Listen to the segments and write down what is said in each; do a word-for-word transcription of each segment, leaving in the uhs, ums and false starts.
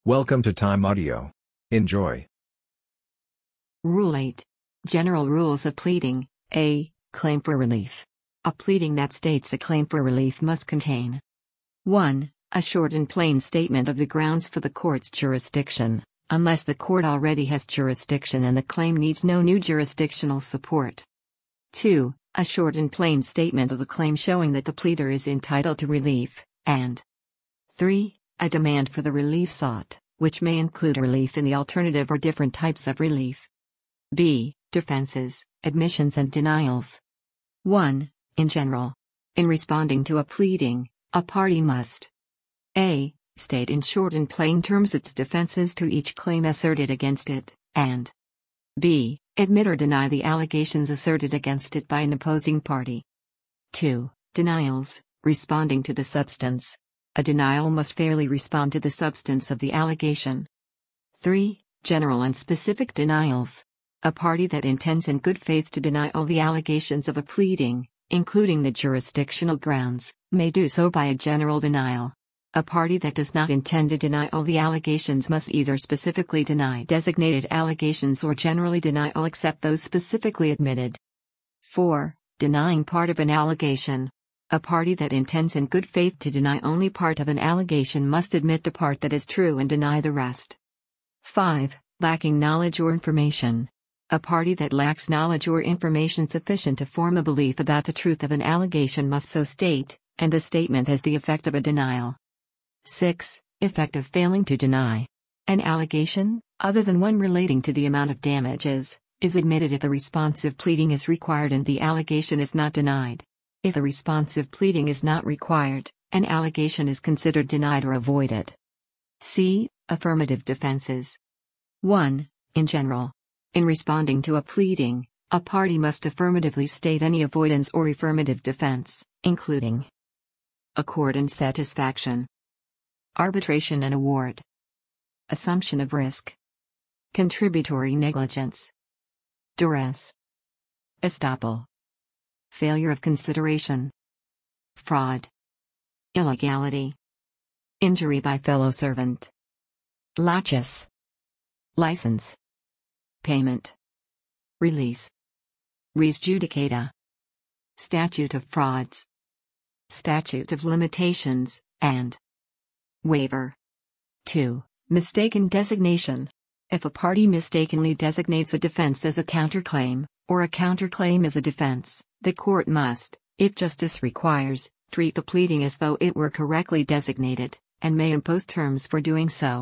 Welcome to Time Audio. Enjoy. Rule eight. General Rules of Pleading. A. Claim for relief. A pleading that states a claim for relief must contain one. A short and plain statement of the grounds for the court's jurisdiction, unless the court already has jurisdiction and the claim needs no new jurisdictional support. two. A short and plain statement of the claim showing that the pleader is entitled to relief, and three. A demand for the relief sought, which may include relief in the alternative or different types of relief. B. Defenses, admissions and denials. one. In general. In responding to a pleading, a party must A. State in short and plain terms its defenses to each claim asserted against it, and B. Admit or deny the allegations asserted against it by an opposing party. two. Denials, responding to the substance. A denial must fairly respond to the substance of the allegation. three. General and specific denials. A party that intends in good faith to deny all the allegations of a pleading, including the jurisdictional grounds, may do so by a general denial. A party that does not intend to deny all the allegations must either specifically deny designated allegations or generally deny all except those specifically admitted. four. Denying part of an allegation. A party that intends in good faith to deny only part of an allegation must admit the part that is true and deny the rest. five. Lacking knowledge or information. A party that lacks knowledge or information sufficient to form a belief about the truth of an allegation must so state, and the statement has the effect of a denial. six. Effect of failing to deny. An allegation, other than one relating to the amount of damages, is admitted if a responsive pleading is required and the allegation is not denied. If a responsive pleading is not required, an allegation is considered denied or avoided. C. Affirmative defenses. one. In general. In responding to a pleading, a party must affirmatively state any avoidance or affirmative defense, including accord and satisfaction, arbitration and award, assumption of risk, contributory negligence, duress, estoppel, failure of consideration, fraud, illegality, injury by fellow servant, laches, license, payment, release, res judicata, statute of frauds, statute of limitations, and waiver. two. Mistaken designation. If a party mistakenly designates a defense as a counterclaim, or a counterclaim as a defense, the court must, if justice requires, treat the pleading as though it were correctly designated, and may impose terms for doing so.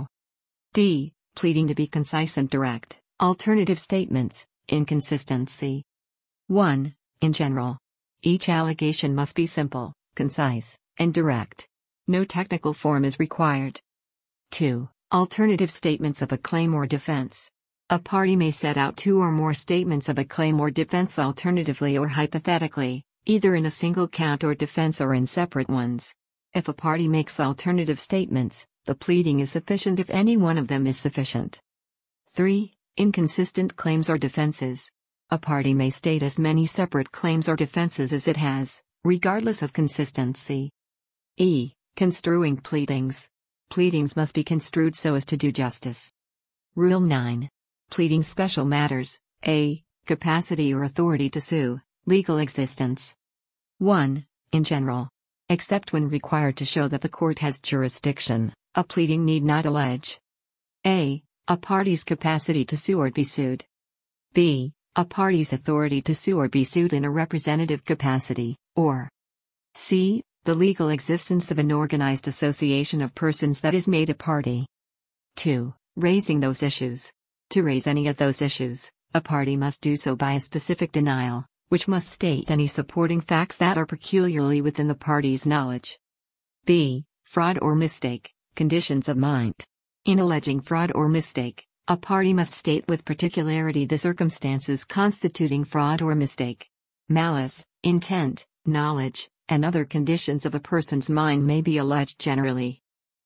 D. Pleading to be concise and direct. Alternative statements, inconsistency. one. In general. Each allegation must be simple, concise, and direct. No technical form is required. two. Alternative statements of a claim or defense. A party may set out two or more statements of a claim or defense alternatively or hypothetically, either in a single count or defense or in separate ones. If a party makes alternative statements, the pleading is sufficient if any one of them is sufficient. three. Inconsistent claims or defenses. A party may state as many separate claims or defenses as it has, regardless of consistency. E. Construing pleadings. Pleadings must be construed so as to do justice. Rule nine. Pleading special matters. A. Capacity or authority to sue, legal existence. one. In general. Except when required to show that the court has jurisdiction, a pleading need not allege A. A party's capacity to sue or be sued. B. A party's authority to sue or be sued in a representative capacity, or C. The legal existence of an organized association of persons that is made a party. two. Raising those issues. To raise any of those issues, a party must do so by a specific denial, which must state any supporting facts that are peculiarly within the party's knowledge. B. Fraud or mistake, conditions of mind. In alleging fraud or mistake, a party must state with particularity the circumstances constituting fraud or mistake. Malice, intent, knowledge, and other conditions of a person's mind may be alleged generally.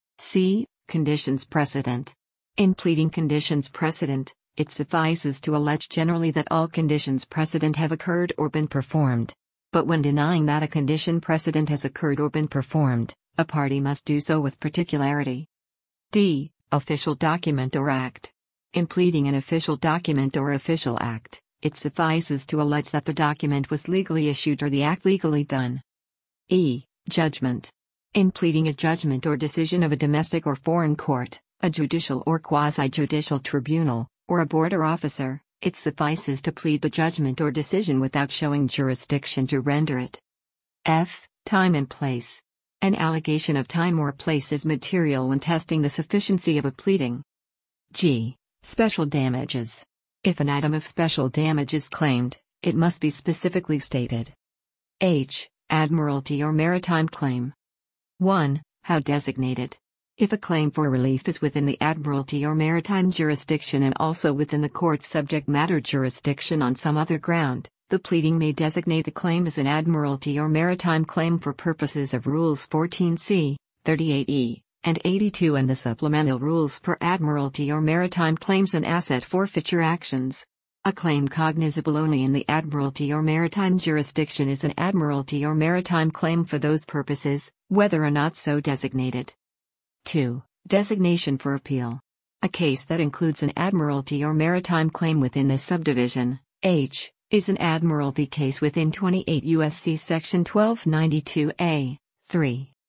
C. Conditions precedent. In pleading conditions precedent, it suffices to allege generally that all conditions precedent have occurred or been performed. But when denying that a condition precedent has occurred or been performed, a party must do so with particularity. D. Official document or act. In pleading an official document or official act, it suffices to allege that the document was legally issued or the act legally done. E. Judgment. In pleading a judgment or decision of a domestic or foreign court, a judicial or quasi-judicial tribunal, or a board or officer, it suffices to plead the judgment or decision without showing jurisdiction to render it. F. Time and place. An allegation of time or place is material when testing the sufficiency of a pleading. G. Special damages. If an item of special damage is claimed, it must be specifically stated. H. Admiralty or maritime claim. one. How designated. If a claim for relief is within the Admiralty or maritime jurisdiction and also within the court's subject matter jurisdiction on some other ground, the pleading may designate the claim as an Admiralty or maritime claim for purposes of Rules fourteen C, thirty-eight E, and eighty-two and the supplemental rules for Admiralty or maritime claims and asset forfeiture actions. A claim cognizable only in the Admiralty or maritime jurisdiction is an Admiralty or maritime claim for those purposes, whether or not so designated. two. Designation for appeal. A case that includes an Admiralty or maritime claim within this subdivision, H, is an Admiralty case within twenty-eight U S C Section twelve ninety-two A, three.